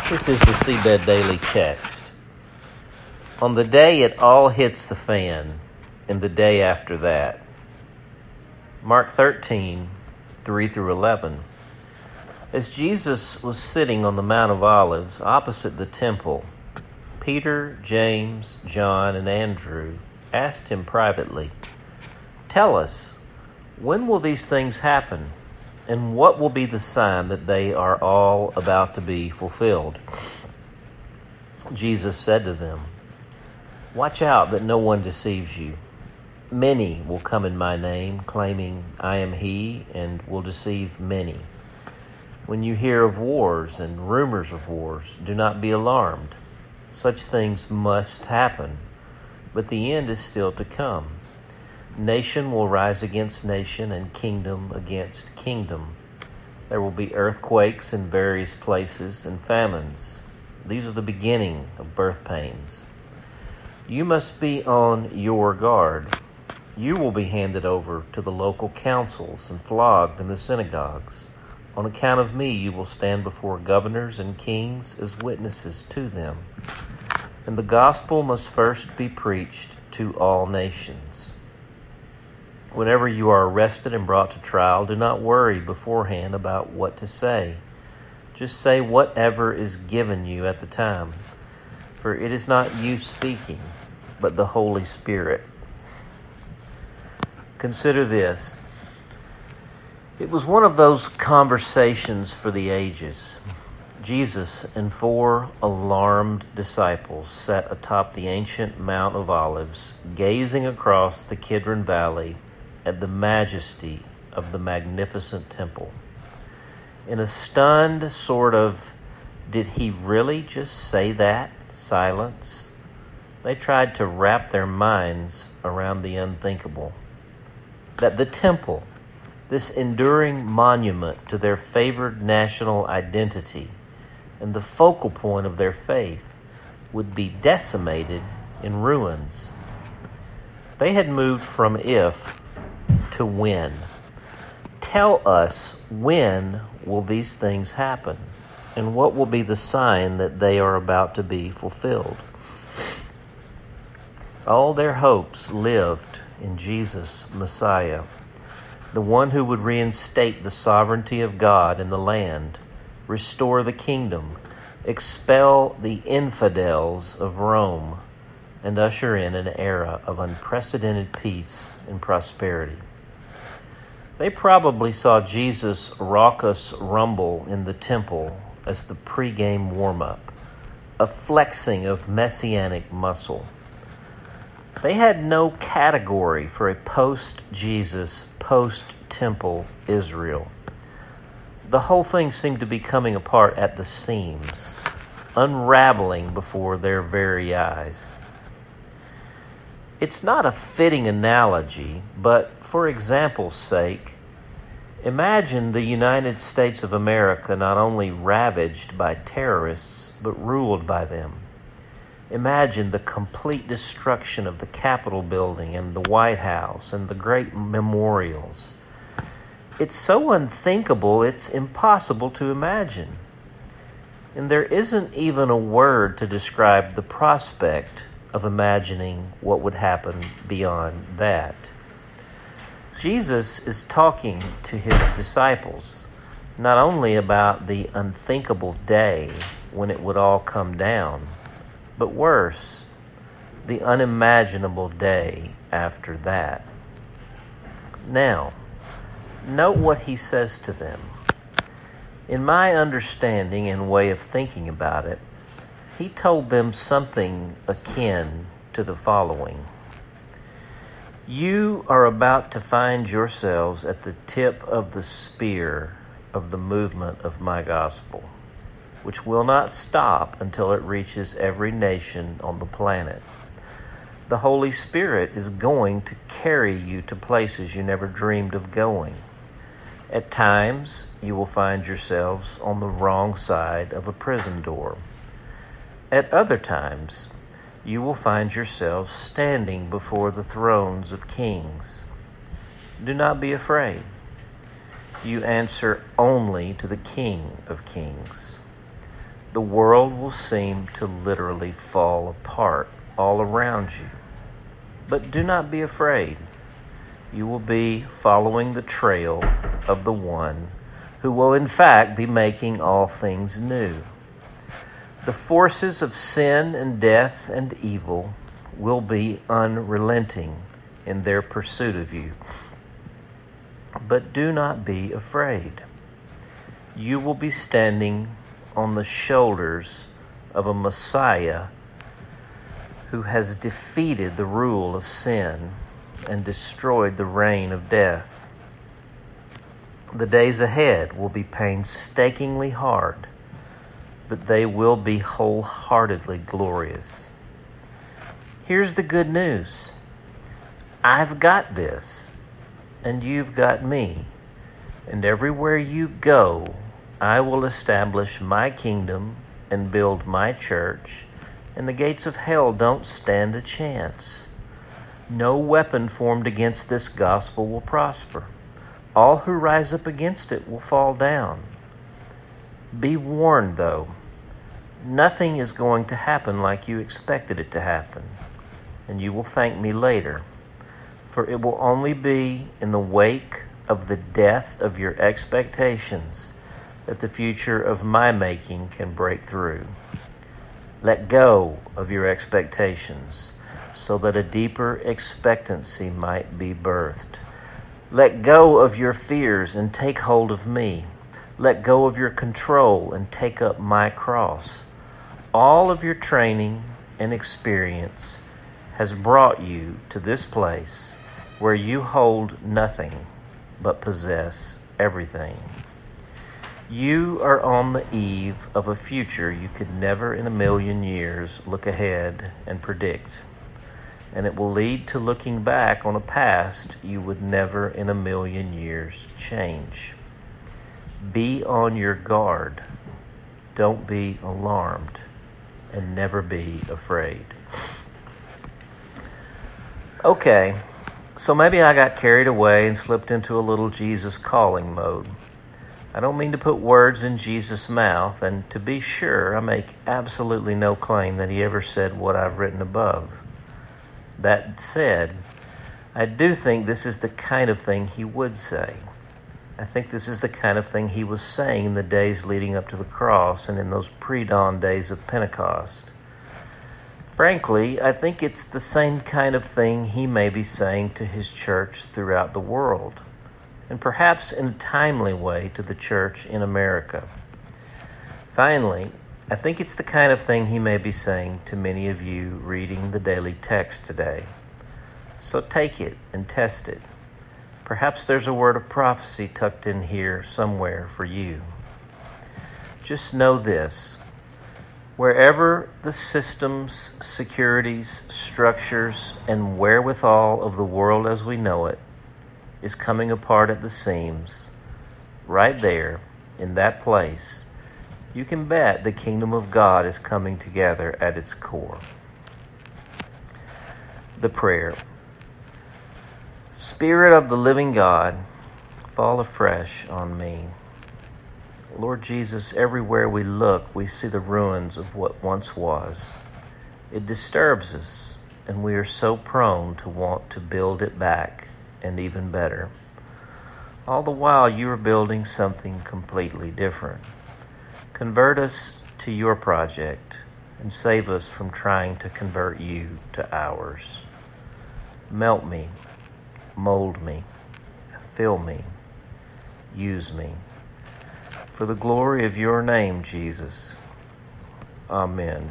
This is the Seabed Daily Text. On the day it all hits the fan, and the day after that. Mark 13, 3 through 11. As Jesus was sitting on the Mount of Olives opposite the temple, Peter, James, John, and Andrew asked him privately, "Tell us, when will these things happen? And what will be the sign that they are all about to be fulfilled?" Jesus said to them, "Watch out that no one deceives you. Many will come in my name, claiming I am he, and will deceive many. When you hear of wars and rumors of wars, do not be alarmed. Such things must happen, but the end is still to come. Nation will rise against nation and kingdom against kingdom. There will be earthquakes in various places and famines. These are the beginning of birth pains. You must be on your guard. You will be handed over to the local councils and flogged in the synagogues. On account of me, you will stand before governors and kings as witnesses to them. And the gospel must first be preached to all nations. Whenever you are arrested and brought to trial, do not worry beforehand about what to say. Just say whatever is given you at the time, for it is not you speaking, but the Holy Spirit. Consider this. It was one of those conversations for the ages. Jesus and 4 alarmed disciples sat atop the ancient Mount of Olives, gazing across the Kidron Valley at the majesty of the magnificent temple. In a stunned sort of, did he really just say that? Silence. They tried to wrap their minds around the unthinkable. That the temple, this enduring monument to their favored national identity and the focal point of their faith, would be decimated in ruins. They had moved from if to when. Tell us, when will these things happen? And what will be the sign that they are about to be fulfilled? All their hopes lived in Jesus, Messiah, the one who would reinstate the sovereignty of God in the land, restore the kingdom, expel the infidels of Rome, and usher in an era of unprecedented peace and prosperity. They probably saw Jesus' raucous rumble in the temple as the pregame warm-up, a flexing of messianic muscle. They had no category for a post-Jesus, post-temple Israel. The whole thing seemed to be coming apart at the seams, unraveling before their very eyes. It's not a fitting analogy, but for example's sake, imagine the United States of America not only ravaged by terrorists, but ruled by them. Imagine the complete destruction of the Capitol building and the White House and the great memorials. It's so unthinkable, it's impossible to imagine. And there isn't even a word to describe the prospect of imagining what would happen beyond that. Jesus is talking to his disciples not only about the unthinkable day when it would all come down, but worse, the unimaginable day after that. Now, note what he says to them. In my understanding and way of thinking about it, he told them something akin to the following. You are about to find yourselves at the tip of the spear of the movement of my gospel, which will not stop until it reaches every nation on the planet. The Holy Spirit is going to carry you to places you never dreamed of going. At times, you will find yourselves on the wrong side of a prison door. At other times, you will find yourselves standing before the thrones of kings. Do not be afraid. You answer only to the King of Kings. the world will seem to literally fall apart all around you. But do not be afraid. You will be following the trail of the one who will in fact be making all things new. The forces of sin and death and evil will be unrelenting in their pursuit of you. But do not be afraid. You will be standing on the shoulders of a Messiah who has defeated the rule of sin and destroyed the reign of death. The days ahead will be painstakingly hard, but they will be wholeheartedly glorious. Here's the good news. I've got this, and you've got me. And everywhere you go, I will establish my kingdom and build my church, and the gates of hell don't stand a chance. No weapon formed against this gospel will prosper. All who rise up against it will fall down. Be warned, though. Nothing is going to happen like you expected it to happen, and you will thank me later, for it will only be in the wake of the death of your expectations that the future of my making can break through. Let go of your expectations so that a deeper expectancy might be birthed. Let go of your fears and take hold of me. Let go of your control and take up my cross. All of your training and experience has brought you to this place where you hold nothing but possess everything. You are on the eve of a future you could never in a million years look ahead and predict. And it will lead to looking back on a past you would never in a million years change. Be on your guard. Don't be alarmed. And never be afraid. Okay, so maybe I got carried away and slipped into a little Jesus calling mode. I don't mean to put words in Jesus' mouth, and to be sure, I make absolutely no claim that he ever said what I've written above. That said, I do think this is the kind of thing he would say. I think this is the kind of thing he was saying in the days leading up to the cross and in those pre-dawn days of Pentecost. Frankly, I think it's the same kind of thing he may be saying to his church throughout the world, and perhaps in a timely way to the church in America. Finally, I think it's the kind of thing he may be saying to many of you reading the daily text today. So take it and test it. Perhaps there's a word of prophecy tucked in here somewhere for you. Just know this. Wherever the systems, securities, structures, and wherewithal of the world as we know it is coming apart at the seams, right there, in that place, you can bet the kingdom of God is coming together at its core. The prayer. Spirit of the living God, fall afresh on me. Lord Jesus, everywhere we look, we see the ruins of what once was. It disturbs us, and we are so prone to want to build it back, and even better. All the while, you are building something completely different. Convert us to your project, and save us from trying to convert you to ours. Melt me, mold me, fill me, use me. For the glory of your name, Jesus. Amen.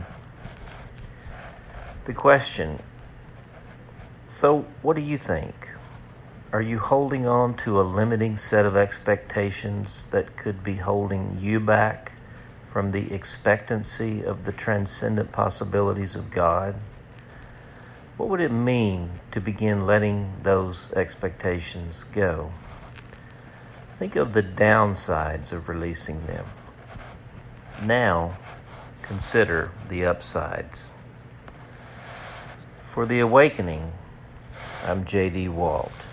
The question, so what do you think? Are you holding on to a limiting set of expectations that could be holding you back from the expectancy of the transcendent possibilities of God? What would it mean to begin letting those expectations go? Think of the downsides of releasing them. Now, consider the upsides. For The Awakening, I'm J.D. Walt.